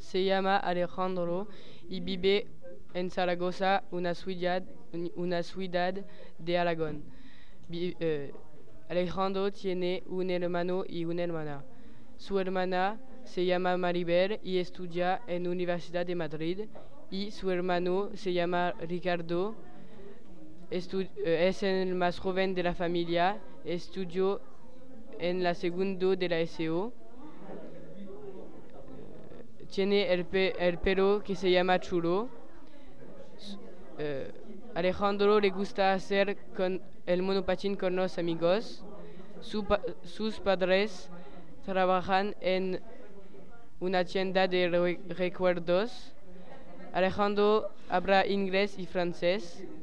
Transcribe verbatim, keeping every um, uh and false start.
se llama Alejandro y vive en Zaragoza, una ciudad, una ciudad de Aragón. Vi- eh, Alejandro tiene un hermano y una hermana. Su hermana se llama Maribel y estudia en la Universidad de Madrid y su hermano se llama Ricardo. Estu- eh, es el más joven de la familia, estudió en la segunda de la S E O. Tiene el, pe- el pelo que se llama chulo. S- eh, Alejandro le gusta hacer con el monopatín con los amigos. Su pa- sus padres trabajan en una tienda de re- recuerdos. Alejandro habla inglés y francés.